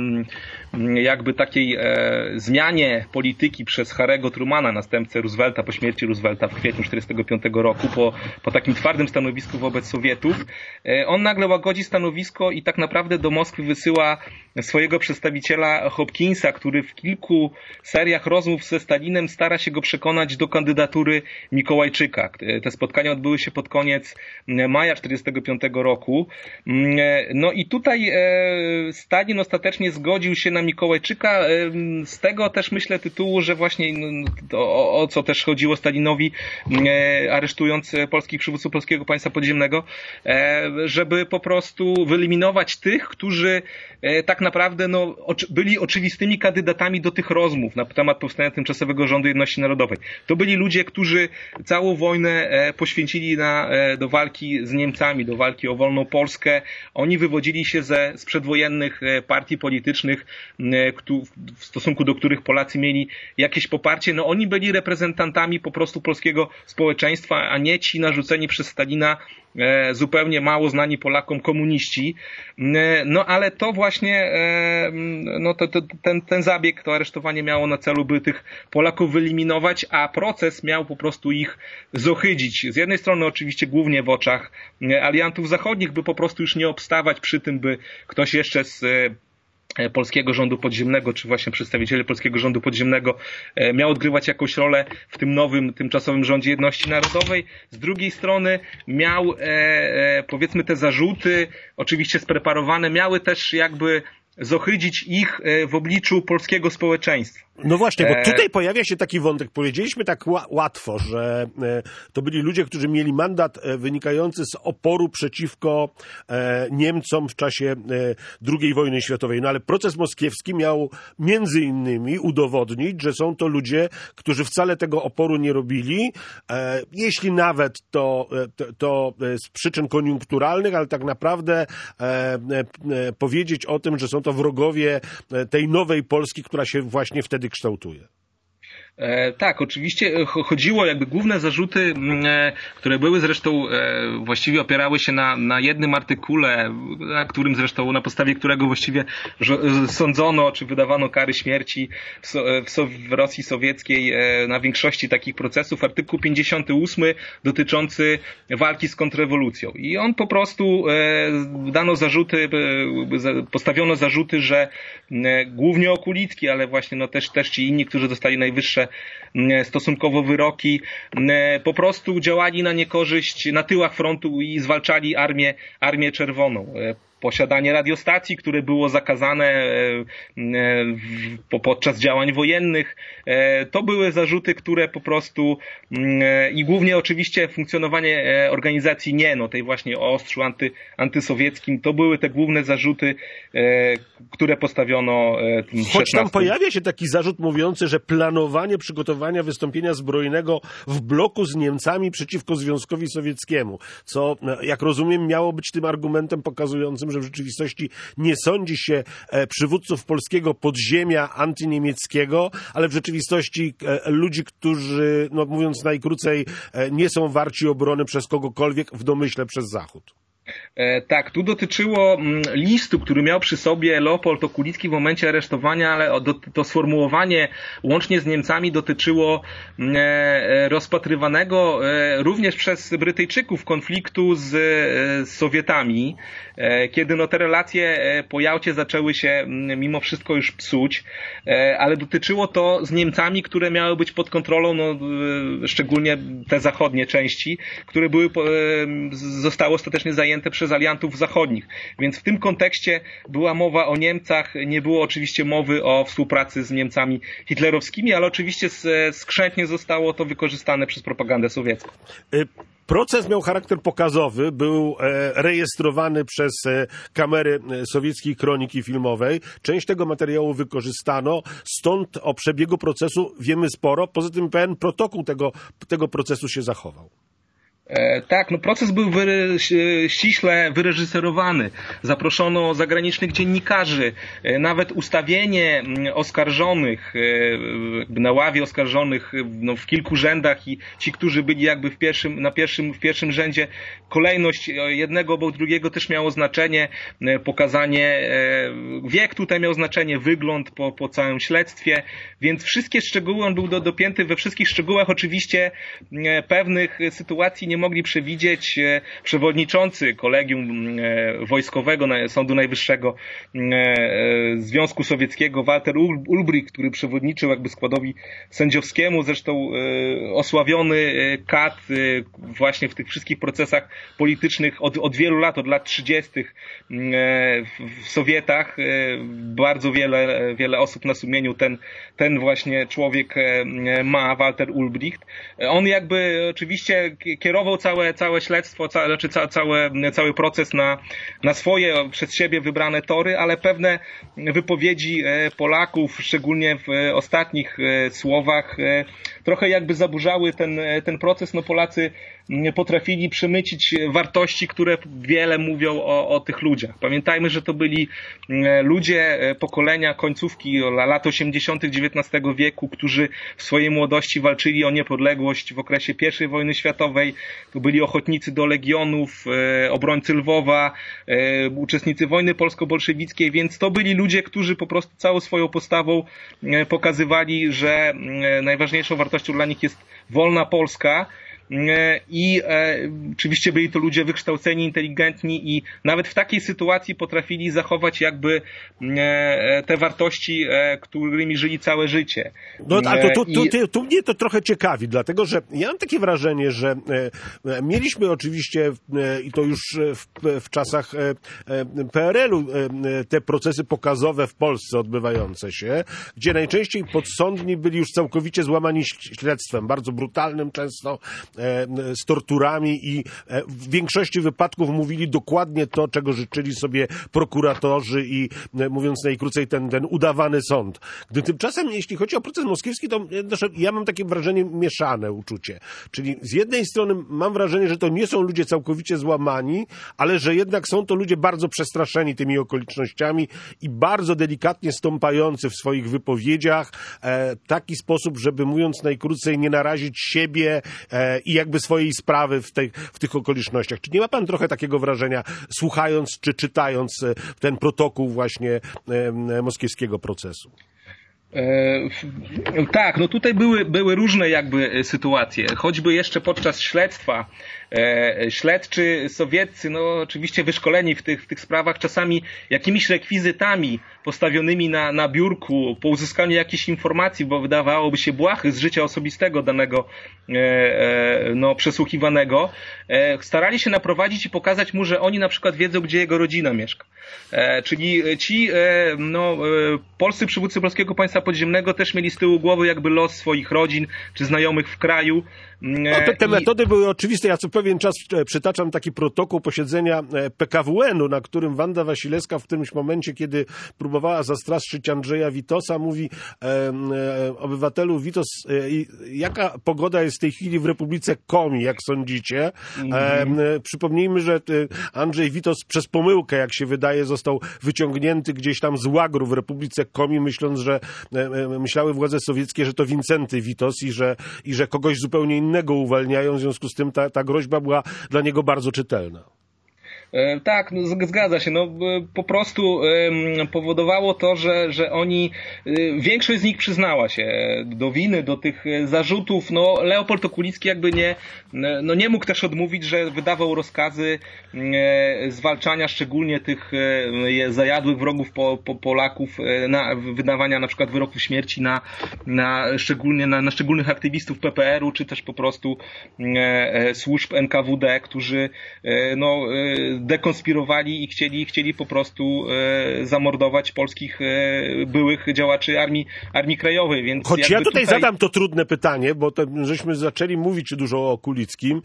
jakby takiej zmianie polityki przez Harry'ego Trumana, następcę Roosevelta, po śmierci Roosevelta w kwietniu 1945 roku, po takim twardym stanowisku wobec Sowietów, on nagle łagodzi stanowisko i tak naprawdę do Moskwy wysyła swojego przedstawiciela Hopkinsa, który w kilku seriach rozmów ze Stalinem stara się go przekonać do kandydatury Mikołajczyka. Te spotkania odbyły się pod koniec maja 1945 roku. No i tutaj Stalin ostatecznie zgodził się na Mikołajczyka z tego też myślę tytułu, że właśnie o co też chodziło Stalinowi, aresztując polskich przywódców Polskiego Państwa Podziemnego, żeby po prostu wyeliminować tych, którzy tak naprawdę byli oczywistymi kandydatami do tych rozmów na temat powstania tymczasowego rządu jedności narodowej. To byli ludzie, którzy całą wojnę poświęcili do walki z Niemcami, do walki o wolną Polskę. Oni wywodzili się z przedwojennych partii politycznych, w stosunku do których Polacy mieli jakieś poparcie. No oni byli reprezentantami po prostu polskiego społeczeństwa, a nie ci narzuceni przez Stalina zupełnie mało znani Polakom komuniści. No ale to właśnie ten zabieg, to aresztowanie miało na celu, by tych Polaków wyeliminować, a proces miał po prostu ich zohydzić. Z jednej strony oczywiście głównie w oczach aliantów zachodnich, by po prostu już nie obstawać przy tym, by ktoś jeszcze z polskiego rządu podziemnego, czy właśnie przedstawiciele polskiego rządu podziemnego miał odgrywać jakąś rolę w tym nowym, tymczasowym rządzie jedności narodowej. Z drugiej strony miał, powiedzmy, te zarzuty, oczywiście spreparowane, miały też jakby zohydzić ich w obliczu polskiego społeczeństwa. No właśnie, bo tutaj pojawia się taki wątek. Powiedzieliśmy tak łatwo, że to byli ludzie, którzy mieli mandat wynikający z oporu przeciwko Niemcom w czasie II wojny światowej. No ale proces moskiewski miał między innymi udowodnić, że są to ludzie, którzy wcale tego oporu nie robili, jeśli nawet to z przyczyn koniunkturalnych, ale tak naprawdę powiedzieć o tym, że są to wrogowie tej nowej Polski, która się właśnie wtedy kształtuje. Tak, oczywiście chodziło jakby główne zarzuty, które były zresztą właściwie opierały się na jednym artykule, na podstawie którego właściwie sądzono czy wydawano kary śmierci w Rosji Sowieckiej na większości takich procesów. Artykuł 58 dotyczący walki z kontrrewolucją. I on po prostu postawiono zarzuty, że głównie Okulicki, ale właśnie też ci inni, którzy dostali najwyższe stosunkowo wyroki, po prostu działali na niekorzyść na tyłach frontu i zwalczali Armię Czerwoną. Posiadanie radiostacji, które było zakazane podczas działań wojennych. To były zarzuty, które po prostu i głównie oczywiście funkcjonowanie organizacji NIE, tej właśnie o ostrzu antysowieckim, to były te główne zarzuty, które postawiono tym 16. Choć tam pojawia się taki zarzut mówiący, że planowanie przygotowania wystąpienia zbrojnego w bloku z Niemcami przeciwko Związkowi Sowieckiemu, co, jak rozumiem, miało być tym argumentem pokazującym, że w rzeczywistości nie sądzi się przywódców polskiego podziemia antyniemieckiego, ale w rzeczywistości ludzi, którzy, mówiąc najkrócej, nie są warci obrony przez kogokolwiek, w domyśle przez Zachód. Tak, tu dotyczyło listu, który miał przy sobie Leopold Okulicki w momencie aresztowania, ale to sformułowanie łącznie z Niemcami dotyczyło rozpatrywanego również przez Brytyjczyków konfliktu z Sowietami, kiedy te relacje po Jałcie zaczęły się mimo wszystko już psuć, ale dotyczyło to z Niemcami, które miały być pod kontrolą, szczególnie te zachodnie części, które zostały ostatecznie zajęte przez aliantów zachodnich. Więc w tym kontekście była mowa o Niemcach, nie było oczywiście mowy o współpracy z Niemcami hitlerowskimi, ale oczywiście skrzętnie zostało to wykorzystane przez propagandę sowiecką. Proces miał charakter pokazowy, był rejestrowany przez kamery sowieckiej kroniki filmowej. Część tego materiału wykorzystano, stąd o przebiegu procesu wiemy sporo. Poza tym pewien protokół tego procesu się zachował. Tak, proces był ściśle wyreżyserowany. Zaproszono zagranicznych dziennikarzy. Nawet ustawienie oskarżonych na ławie oskarżonych w kilku rzędach i ci, którzy byli jakby w pierwszym rzędzie, kolejność jednego obok drugiego też miało znaczenie. Pokazanie, wiek tutaj miał znaczenie, wygląd po całym śledztwie, więc wszystkie szczegóły, on był dopięty we wszystkich szczegółach. Oczywiście pewnych sytuacji nie mogli przewidzieć przewodniczący Kolegium Wojskowego Sądu Najwyższego Związku Sowieckiego Walter Ulbricht, który przewodniczył jakby składowi sędziowskiemu, zresztą osławiony kat właśnie w tych wszystkich procesach politycznych od wielu lat, od lat 30. w Sowietach. Bardzo wiele osób na sumieniu ten właśnie człowiek ma, Walter Ulbricht. On jakby oczywiście kierował całe śledztwo, cały proces na swoje przez siebie wybrane tory, ale pewne wypowiedzi Polaków, szczególnie w ostatnich słowach, trochę jakby zaburzały ten proces. Polacy potrafili przemycić wartości, które wiele mówią o tych ludziach. Pamiętajmy, że to byli ludzie pokolenia końcówki lat 80. XIX wieku, którzy w swojej młodości walczyli o niepodległość w okresie I wojny światowej. To byli ochotnicy do legionów, obrońcy Lwowa, uczestnicy wojny polsko-bolszewickiej, więc to byli ludzie, którzy po prostu całą swoją postawą pokazywali, że najważniejszą wartością dla nich jest wolna Polska. I oczywiście byli to ludzie wykształceni, inteligentni i nawet w takiej sytuacji potrafili zachować jakby te wartości, którymi żyli całe życie. Ale tu mnie to trochę ciekawi, dlatego że ja mam takie wrażenie, że mieliśmy oczywiście, i to już w czasach PRL-u, te procesy pokazowe w Polsce odbywające się, gdzie najczęściej podsądni byli już całkowicie złamani śledztwem, bardzo brutalnym często, z torturami i w większości wypadków mówili dokładnie to, czego życzyli sobie prokuratorzy i mówiąc najkrócej ten udawany sąd. Gdy tymczasem, jeśli chodzi o proces moskiewski, to ja mam takie wrażenie mieszane uczucie. Czyli z jednej strony mam wrażenie, że to nie są ludzie całkowicie złamani, ale że jednak są to ludzie bardzo przestraszeni tymi okolicznościami i bardzo delikatnie stąpający w swoich wypowiedziach taki sposób, żeby mówiąc najkrócej nie narazić siebie i jakby swojej sprawy w tych okolicznościach. Czy nie ma pan trochę takiego wrażenia, słuchając czy czytając ten protokół właśnie moskiewskiego procesu? Tak, no tutaj były różne jakby sytuacje, choćby jeszcze podczas śledztwa. Śledczy sowieccy, no oczywiście wyszkoleni w tych sprawach, czasami jakimiś rekwizytami postawionymi na biurku po uzyskaniu jakichś informacji, bo wydawałoby się błahych z życia osobistego danego przesłuchiwanego, starali się naprowadzić i pokazać mu, że oni na przykład wiedzą, gdzie jego rodzina mieszka. Czyli ci polscy przywódcy Polskiego Państwa Podziemnego też mieli z tyłu głowy jakby los swoich rodzin czy znajomych w kraju. Te metody były oczywiste. Ja co pewien czas przytaczam taki protokół posiedzenia PKWN-u, na którym Wanda Wasilewska w którymś momencie, kiedy próbowała zastraszyć Andrzeja Witosa, mówi obywatelu Witos, jaka pogoda jest w tej chwili w Republice Komi, jak sądzicie? Przypomnijmy, że Andrzej Witos przez pomyłkę, jak się wydaje, został wyciągnięty gdzieś tam z łagru w Republice Komi, myślały władze sowieckie, że to Wincenty Witos i że kogoś zupełnie innego uwalniają, w związku z tym ta groźba była dla niego bardzo czytelna. Tak, no, zgadza się. No, po prostu powodowało to, że oni, większość z nich przyznała się do winy, do tych zarzutów. No, Leopold Okulicki jakby nie mógł też odmówić, że wydawał rozkazy zwalczania szczególnie tych zajadłych wrogów Polaków, na wydawania na przykład wyroków śmierci szczególnie na szczególnych aktywistów PPR-u, czy też po prostu służb NKWD, którzy dekonspirowali i chcieli po prostu zamordować polskich byłych działaczy Armii Krajowej. Więc choć ja tutaj zadam to trudne pytanie, bo żeśmy zaczęli mówić dużo o Okulickim.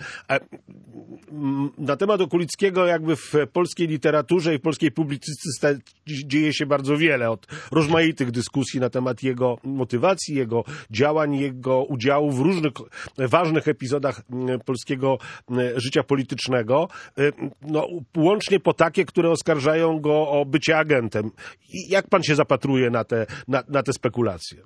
Na temat Okulickiego jakby w polskiej literaturze i polskiej publicystyce dzieje się bardzo wiele. Od rozmaitych dyskusji na temat jego motywacji, jego działań, jego udziału w różnych ważnych epizodach polskiego życia politycznego. Łącznie po takie, które oskarżają go o bycie agentem. I jak pan się zapatruje na te spekulacje?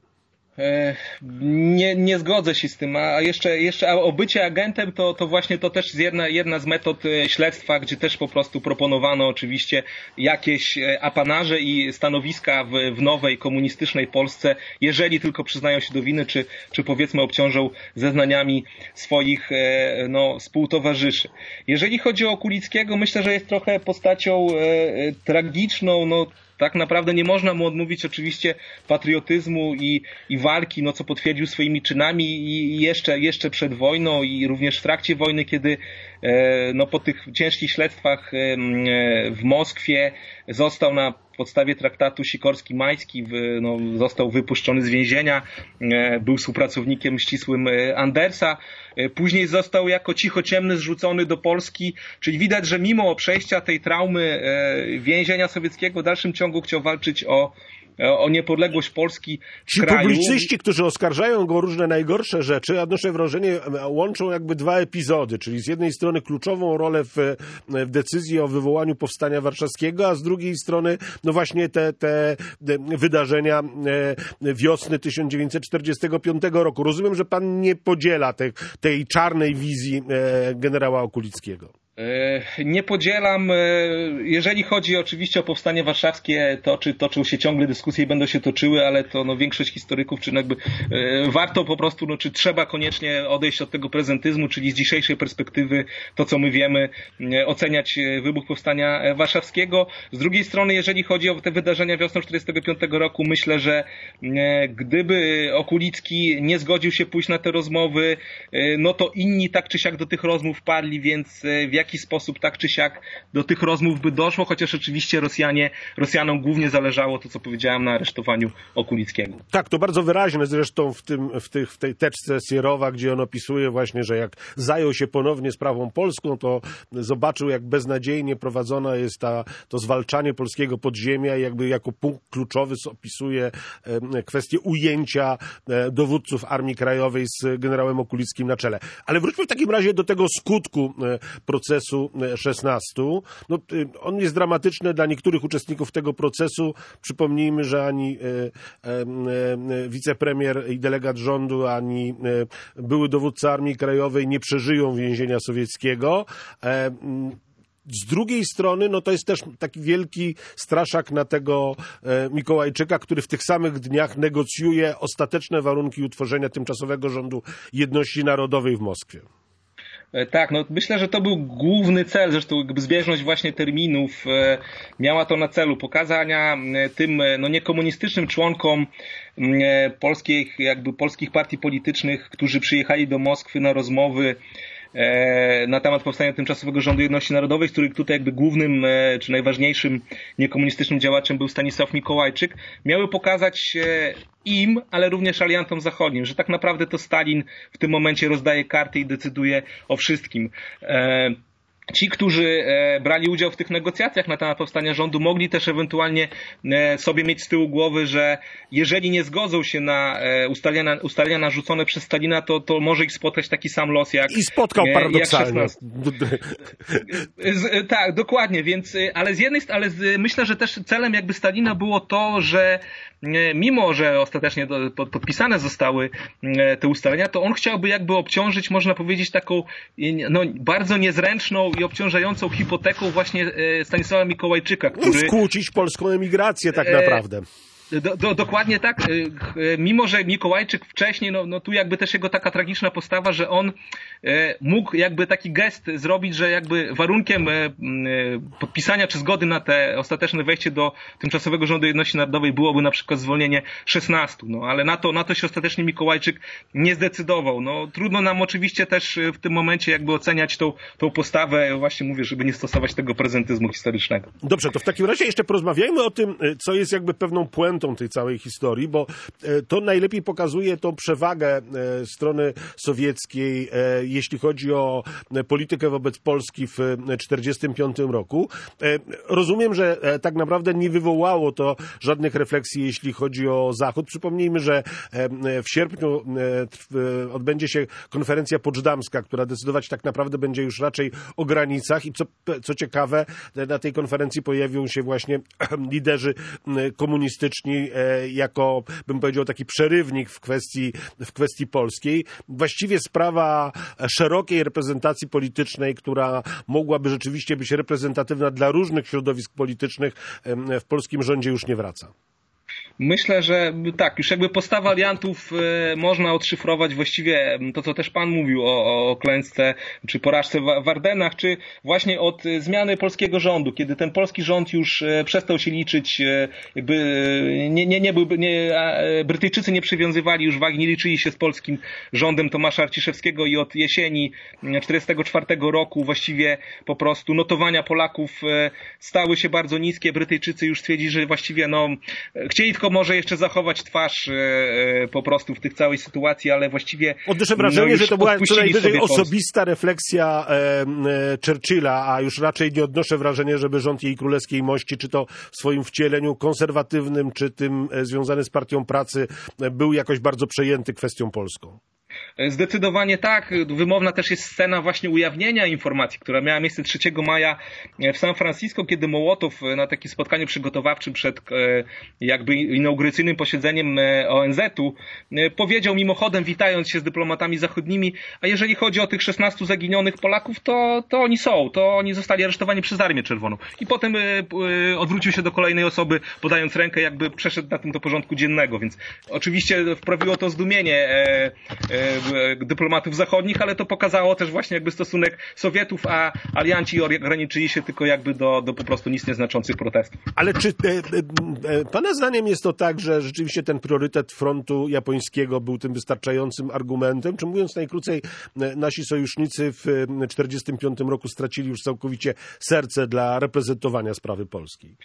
Nie zgodzę się z tym, a jeszcze o bycie agentem to właśnie to też jest jedna z metod śledztwa, gdzie też po prostu proponowano oczywiście jakieś apanarze i stanowiska w nowej komunistycznej Polsce, jeżeli tylko przyznają się do winy, czy powiedzmy obciążą zeznaniami swoich współtowarzyszy. Jeżeli chodzi o Okulickiego, myślę, że jest trochę postacią tragiczną, tak naprawdę nie można mu odmówić oczywiście patriotyzmu i walki, co potwierdził swoimi czynami i jeszcze przed wojną i również w trakcie wojny, kiedy po tych ciężkich śledztwach w Moskwie został na podstawie traktatu Sikorski-Majski został wypuszczony z więzienia, był współpracownikiem ścisłym Andersa, później został jako cichociemny zrzucony do Polski, czyli widać, że mimo przejścia tej traumy więzienia sowieckiego w dalszym ciągu chciał walczyć o niepodległość Polski Ci kraju. publicyści, którzy oskarżają go o różne najgorsze rzeczy, odnoszę wrażenie, łączą jakby dwa epizody, czyli z jednej strony kluczową rolę w decyzji o wywołaniu Powstania Warszawskiego, a z drugiej strony właśnie te wydarzenia wiosny 1945 roku. Rozumiem, że pan nie podziela tej czarnej wizji generała Okulickiego. Nie podzielam. Jeżeli chodzi oczywiście o Powstanie Warszawskie, toczą się ciągle dyskusje i będą się toczyły, ale to większość historyków, czy jakby warto po prostu, czy trzeba koniecznie odejść od tego prezentyzmu, czyli z dzisiejszej perspektywy to, co my wiemy, oceniać wybuch Powstania Warszawskiego. Z drugiej strony, jeżeli chodzi o te wydarzenia wiosną 1945 roku, myślę, że gdyby Okulicki nie zgodził się pójść na te rozmowy, to inni tak czy siak do tych rozmów parli, więc w jaki sposób tak czy siak do tych rozmów by doszło, chociaż oczywiście Rosjanom głównie zależało, to co powiedziałem, nam na aresztowaniu Okulickiego. Tak, to bardzo wyraźne zresztą w tej teczce Sierowa, gdzie on opisuje właśnie, że jak zajął się ponownie sprawą polską, to zobaczył, jak beznadziejnie prowadzona jest to zwalczanie polskiego podziemia i jakby jako punkt kluczowy opisuje kwestię ujęcia dowódców Armii Krajowej z generałem Okulickim na czele. Ale wróćmy w takim razie do tego skutku procesu 16. No, on jest dramatyczny dla niektórych uczestników tego procesu. Przypomnijmy, że ani wicepremier i delegat rządu, ani były dowódca Armii Krajowej nie przeżyją więzienia sowieckiego. Z drugiej strony, no to jest też taki wielki straszak na tego Mikołajczyka, który w tych samych dniach negocjuje ostateczne warunki utworzenia tymczasowego rządu jedności narodowej w Moskwie. Tak, no myślę, że to był główny cel, zresztą jakby zbieżność właśnie terminów miała to na celu pokazania tym no niekomunistycznym członkom polskich partii politycznych, którzy przyjechali do Moskwy na rozmowy na temat powstania tymczasowego rządu jedności narodowej, z których tutaj jakby głównym czy najważniejszym niekomunistycznym działaczem był Stanisław Mikołajczyk, miały pokazać im, ale również aliantom zachodnim, że tak naprawdę to Stalin w tym momencie rozdaje karty i decyduje o wszystkim. Ci, którzy brali udział w tych negocjacjach na temat powstania rządu, mogli też ewentualnie sobie mieć z tyłu głowy, że jeżeli nie zgodzą się na ustalenia narzucone przez Stalina, to może ich spotkać taki sam los jak... I spotkał paradoksalnie. Tak, dokładnie, więc, myślę, że też celem jakby Stalina było to, że mimo, że ostatecznie podpisane zostały te ustalenia, to on chciałby jakby obciążyć, można powiedzieć, taką no, bardzo niezręczną i obciążającą hipoteką właśnie Stanisława Mikołajczyka, który... Skłócić polską emigrację tak naprawdę. Dokładnie tak. Mimo, że Mikołajczyk wcześniej, no tu jakby też jego taka tragiczna postawa, że on mógł jakby taki gest zrobić, że jakby warunkiem podpisania czy zgody na te ostateczne wejście do tymczasowego rządu jedności narodowej byłoby na przykład zwolnienie 16. No ale na to się ostatecznie Mikołajczyk nie zdecydował. No trudno nam oczywiście też w tym momencie jakby oceniać tą postawę, właśnie mówię, żeby nie stosować tego prezentyzmu historycznego. Dobrze, to w takim razie jeszcze porozmawiajmy o tym, co jest jakby pewną puentą tej całej historii, bo to najlepiej pokazuje tą przewagę strony sowieckiej, jeśli chodzi o politykę wobec Polski w 1945 roku. Rozumiem, że tak naprawdę nie wywołało to żadnych refleksji, jeśli chodzi o Zachód. Przypomnijmy, że w sierpniu odbędzie się konferencja poczdamska, która decydować tak naprawdę będzie już raczej o granicach i co ciekawe, na tej konferencji pojawią się właśnie liderzy komunistyczni jako, bym powiedział, taki przerywnik w kwestii polskiej. Właściwie sprawa szerokiej reprezentacji politycznej, która mogłaby rzeczywiście być reprezentatywna dla różnych środowisk politycznych, w polskim rządzie już nie wraca. Myślę, że tak, już jakby postawa aliantów można odszyfrować właściwie to, co też pan mówił o klęsce czy porażce w Ardenach, czy właśnie od zmiany polskiego rządu, kiedy ten polski rząd już przestał się liczyć, Brytyjczycy nie przywiązywali już wagi, nie liczyli się z polskim rządem Tomasza Arciszewskiego i od jesieni 1944 roku właściwie po prostu notowania Polaków stały się bardzo niskie. Brytyjczycy już stwierdzili, że właściwie chcieli tylko może jeszcze zachować twarz po prostu w tych całej sytuacji, ale właściwie... Odnoszę wrażenie, że to była co najwyżej osobista refleksja Churchilla, a już raczej nie odnoszę wrażenia, żeby rząd jej królewskiej mości, czy to w swoim wcieleniu konserwatywnym, czy tym związany z Partią Pracy, był jakoś bardzo przejęty kwestią polską. Zdecydowanie tak. Wymowna też jest scena właśnie ujawnienia informacji, która miała miejsce 3 maja w San Francisco, kiedy Mołotow na takim spotkaniu przygotowawczym przed jakby inauguracyjnym posiedzeniem ONZ-u powiedział mimochodem, witając się z dyplomatami zachodnimi, a jeżeli chodzi o tych 16 zaginionych Polaków, to oni zostali aresztowani przez Armię Czerwoną. I potem odwrócił się do kolejnej osoby, podając rękę, jakby przeszedł na tym do porządku dziennego, więc oczywiście wprawiło to zdumienie dyplomatów zachodnich, ale to pokazało też właśnie jakby stosunek Sowietów, a alianci ograniczyli się tylko jakby do po prostu nic nieznaczących protestów. Ale czy pana zdaniem jest to tak, że rzeczywiście ten priorytet frontu japońskiego był tym wystarczającym argumentem? Czy mówiąc najkrócej, nasi sojusznicy w 1945 roku stracili już całkowicie serce dla reprezentowania sprawy polskiej?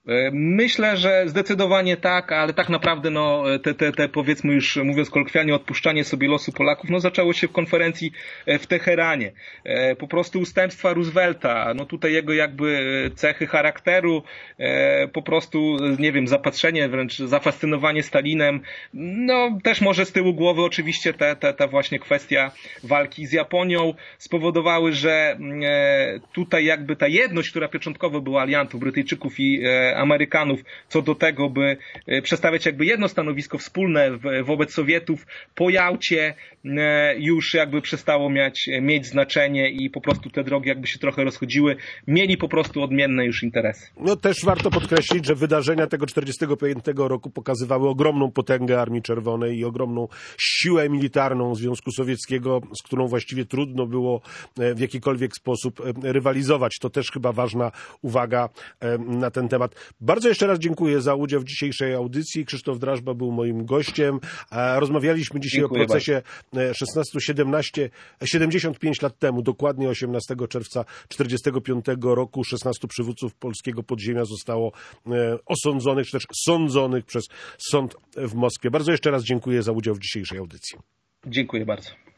Myślę, że zdecydowanie tak, ale tak naprawdę te powiedzmy już mówiąc kolokwialnie odpuszczanie sobie losu Polaków zaczęło się w konferencji w Teheranie. Po prostu ustępstwa Roosevelta, tutaj jego jakby cechy charakteru, po prostu nie wiem, zapatrzenie, wręcz zafascynowanie Stalinem, też może z tyłu głowy oczywiście ta właśnie kwestia walki z Japonią spowodowały, że tutaj jakby ta jedność, która początkowo była aliantów Brytyjczyków i Amerykanów co do tego, by przedstawiać jakby jedno stanowisko wspólne wobec Sowietów, po Jałcie już jakby przestało mieć znaczenie i po prostu te drogi jakby się trochę rozchodziły, mieli po prostu odmienne już interesy. Też warto podkreślić, że wydarzenia tego 1945 roku pokazywały ogromną potęgę Armii Czerwonej i ogromną siłę militarną Związku Sowieckiego, z którą właściwie trudno było w jakikolwiek sposób rywalizować. To też chyba ważna uwaga na ten temat. Bardzo jeszcze raz dziękuję za udział w dzisiejszej audycji. Krzysztof Drażba był moim gościem. Rozmawialiśmy dzisiaj o procesie 75 lat temu, dokładnie 18 czerwca 1945 roku 16 przywódców polskiego podziemia zostało osądzonych, czy też sądzonych przez sąd w Moskwie. Bardzo jeszcze raz dziękuję za udział w dzisiejszej audycji. Dziękuję bardzo.